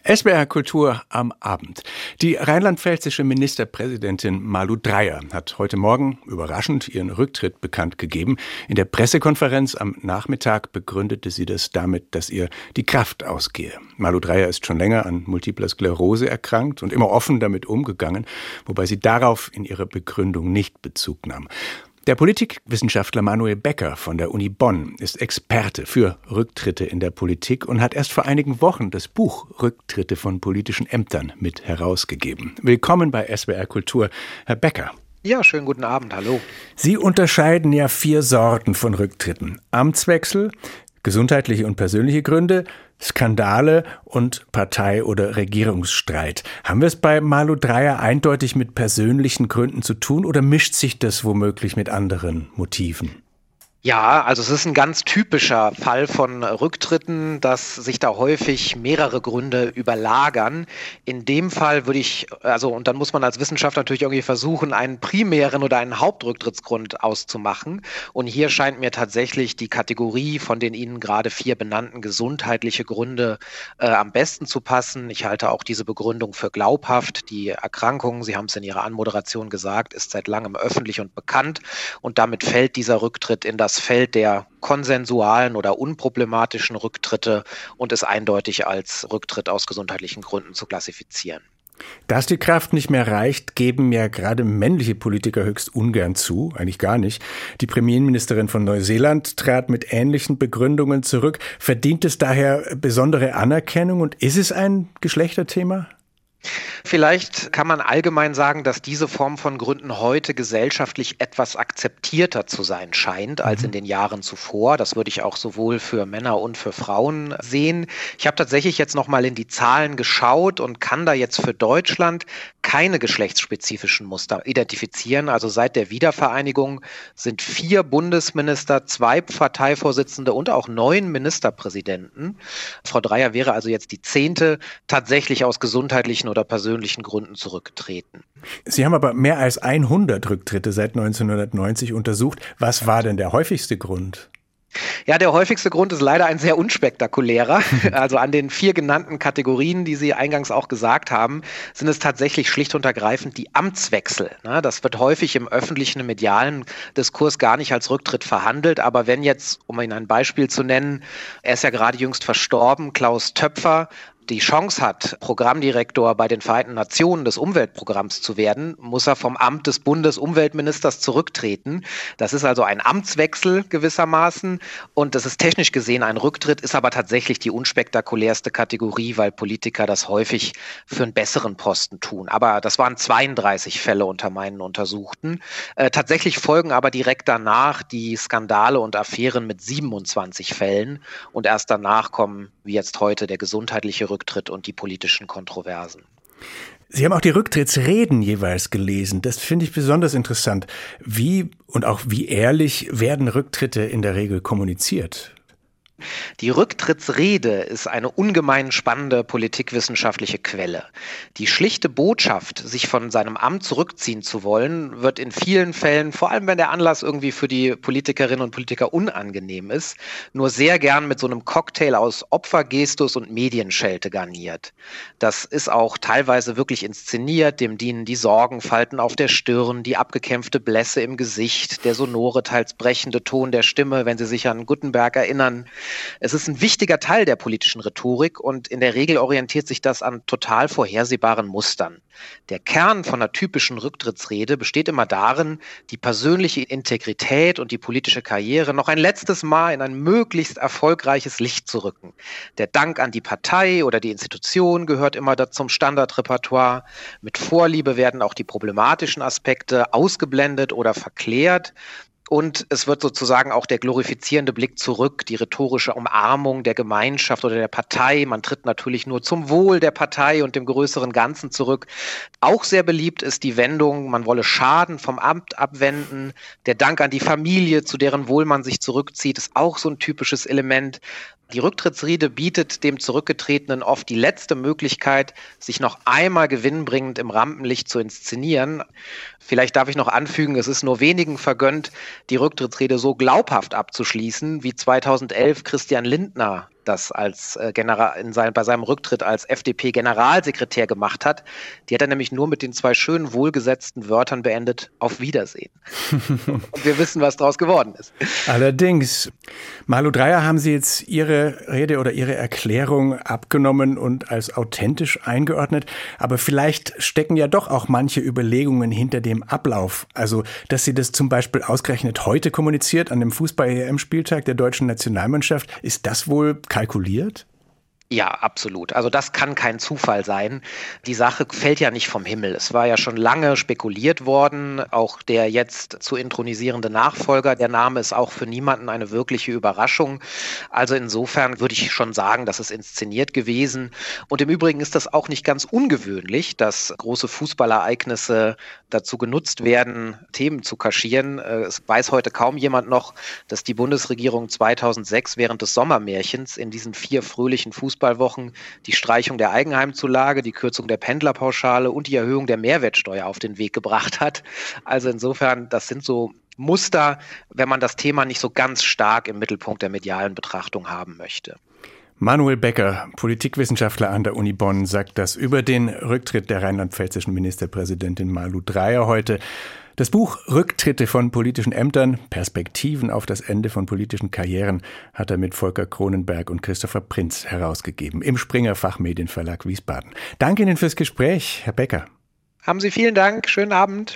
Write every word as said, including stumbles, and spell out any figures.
S W R Kultur am Abend. Die rheinland-pfälzische Ministerpräsidentin Malu Dreyer hat heute Morgen überraschend ihren Rücktritt bekannt gegeben. In der Pressekonferenz am Nachmittag begründete sie das damit, dass ihr die Kraft ausgehe. Malu Dreyer ist schon länger an Multipler Sklerose erkrankt und immer offen damit umgegangen, wobei sie darauf in ihrer Begründung nicht Bezug nahm. Der Politikwissenschaftler Manuel Becker von der Uni Bonn ist Experte für Rücktritte in der Politik und hat erst vor einigen Wochen das Buch Rücktritte von politischen Ämtern mit herausgegeben. Willkommen bei S W R Kultur, Herr Becker. Ja, schönen guten Abend, hallo. Sie unterscheiden ja vier Sorten von Rücktritten: Amtswechsel, gesundheitliche und persönliche Gründe, Skandale und Partei- oder Regierungsstreit. Haben wir es bei Malu Dreyer eindeutig mit persönlichen Gründen zu tun oder mischt sich das womöglich mit anderen Motiven? Ja, also es ist ein ganz typischer Fall von Rücktritten, dass sich da häufig mehrere Gründe überlagern. In dem Fall würde ich, also und dann muss man als Wissenschaftler natürlich irgendwie versuchen, einen primären oder einen Hauptrücktrittsgrund auszumachen. Und hier scheint mir tatsächlich die Kategorie von den Ihnen gerade vier benannten gesundheitliche Gründe äh, am besten zu passen. Ich halte auch diese Begründung für glaubhaft. Die Erkrankung, Sie haben es in Ihrer Anmoderation gesagt, ist seit langem öffentlich und bekannt. Und damit fällt dieser Rücktritt in das Feld der konsensualen oder unproblematischen Rücktritte und ist eindeutig als Rücktritt aus gesundheitlichen Gründen zu klassifizieren. Dass die Kraft nicht mehr reicht, geben ja gerade männliche Politiker höchst ungern zu, eigentlich gar nicht. Die Premierministerin von Neuseeland trat mit ähnlichen Begründungen zurück. Verdient es daher besondere Anerkennung und ist es ein Geschlechterthema? Vielleicht kann man allgemein sagen, dass diese Form von Gründen heute gesellschaftlich etwas akzeptierter zu sein scheint als in den Jahren zuvor. Das würde ich auch sowohl für Männer und für Frauen sehen. Ich habe tatsächlich jetzt noch mal in die Zahlen geschaut und kann da jetzt für Deutschland keine geschlechtsspezifischen Muster identifizieren. Also seit der Wiedervereinigung sind vier Bundesminister, zwei Parteivorsitzende und auch neun Ministerpräsidenten. Frau Dreyer wäre also jetzt die zehnte tatsächlich aus gesundheitlichen oder persönlichen Gründen zurückgetreten. Sie haben aber mehr als hundert Rücktritte seit neunzehnhundertneunzig untersucht. Was war denn der häufigste Grund? Ja, der häufigste Grund ist leider ein sehr unspektakulärer. Also an den vier genannten Kategorien, die Sie eingangs auch gesagt haben, sind es tatsächlich schlicht und ergreifend die Amtswechsel. Das wird häufig im öffentlichen, im medialen Diskurs gar nicht als Rücktritt verhandelt. Aber wenn jetzt, um Ihnen ein Beispiel zu nennen, er ist ja gerade jüngst verstorben, Klaus Töpfer, die Chance hat, Programmdirektor bei den Vereinten Nationen des Umweltprogramms zu werden, muss er vom Amt des Bundesumweltministers zurücktreten. Das ist also ein Amtswechsel gewissermaßen und das ist technisch gesehen ein Rücktritt, ist aber tatsächlich die unspektakulärste Kategorie, weil Politiker das häufig für einen besseren Posten tun. Aber das waren zweiunddreißig Fälle unter meinen Untersuchten. Äh, tatsächlich folgen aber direkt danach die Skandale und Affären mit siebenundzwanzig Fällen und erst danach kommen, wie jetzt heute, der gesundheitliche Rücktritt Rücktritt und die politischen Kontroversen. Sie haben auch die Rücktrittsreden jeweils gelesen. Das finde ich besonders interessant. Wie und auch wie ehrlich werden Rücktritte in der Regel kommuniziert? Die Rücktrittsrede ist eine ungemein spannende politikwissenschaftliche Quelle. Die schlichte Botschaft, sich von seinem Amt zurückziehen zu wollen, wird in vielen Fällen, vor allem wenn der Anlass irgendwie für die Politikerinnen und Politiker unangenehm ist, nur sehr gern mit so einem Cocktail aus Opfergestus und Medienschelte garniert. Das ist auch teilweise wirklich inszeniert, dem dienen die Sorgenfalten auf der Stirn, die abgekämpfte Blässe im Gesicht, der sonore, teils brechende Ton der Stimme, wenn Sie sich an Gutenberg erinnern. Es ist ein wichtiger Teil der politischen Rhetorik und in der Regel orientiert sich das an total vorhersehbaren Mustern. Der Kern von einer typischen Rücktrittsrede besteht immer darin, die persönliche Integrität und die politische Karriere noch ein letztes Mal in ein möglichst erfolgreiches Licht zu rücken. Der Dank an die Partei oder die Institution gehört immer da zum Standardrepertoire. Mit Vorliebe werden auch die problematischen Aspekte ausgeblendet oder verklärt. Und es wird sozusagen auch der glorifizierende Blick zurück, die rhetorische Umarmung der Gemeinschaft oder der Partei. Man tritt natürlich nur zum Wohl der Partei und dem größeren Ganzen zurück. Auch sehr beliebt ist die Wendung, man wolle Schaden vom Amt abwenden. Der Dank an die Familie, zu deren Wohl man sich zurückzieht, ist auch so ein typisches Element. Die Rücktrittsrede bietet dem Zurückgetretenen oft die letzte Möglichkeit, sich noch einmal gewinnbringend im Rampenlicht zu inszenieren. Vielleicht darf ich noch anfügen, es ist nur wenigen vergönnt, die Rücktrittsrede so glaubhaft abzuschließen, wie zweitausendelf Christian Lindner das als äh, General in sein, bei seinem Rücktritt als F D P-Generalsekretär gemacht hat. Die hat er nämlich nur mit den zwei schönen, wohlgesetzten Wörtern beendet: Auf Wiedersehen. Und wir wissen, was daraus geworden ist. Allerdings, Malu Dreyer haben Sie jetzt Ihre Rede oder Ihre Erklärung abgenommen und als authentisch eingeordnet. Aber vielleicht stecken ja doch auch manche Überlegungen hinter dem Ablauf. Also, dass sie das zum Beispiel ausgerechnet heute kommuniziert, an dem Fußball-E M-Spieltag der deutschen Nationalmannschaft. Ist das wohl kalkuliert? Ja, absolut. Also das kann kein Zufall sein. Die Sache fällt ja nicht vom Himmel. Es war ja schon lange spekuliert worden. Auch der jetzt zu inthronisierende Nachfolger, der Name ist auch für niemanden eine wirkliche Überraschung. Also insofern würde ich schon sagen, das ist inszeniert gewesen. Und im Übrigen ist das auch nicht ganz ungewöhnlich, dass große Fußballereignisse dazu genutzt werden, Themen zu kaschieren. Es weiß heute kaum jemand noch, dass die Bundesregierung zweitausendsechs während des Sommermärchens in diesen vier fröhlichen Fußball Fußballwochen die Streichung der Eigenheimzulage, die Kürzung der Pendlerpauschale und die Erhöhung der Mehrwertsteuer auf den Weg gebracht hat. Also insofern, das sind so Muster, wenn man das Thema nicht so ganz stark im Mittelpunkt der medialen Betrachtung haben möchte. Manuel Becker, Politikwissenschaftler an der Uni Bonn, sagt das über den Rücktritt der rheinland-pfälzischen Ministerpräsidentin Malu Dreyer heute. Das Buch Rücktritte von politischen Ämtern, Perspektiven auf das Ende von politischen Karrieren hat er mit Volker Kronenberg und Christopher Prinz herausgegeben im Springer Fachmedienverlag Wiesbaden. Danke Ihnen fürs Gespräch, Herr Becker. Haben Sie vielen Dank. Schönen Abend.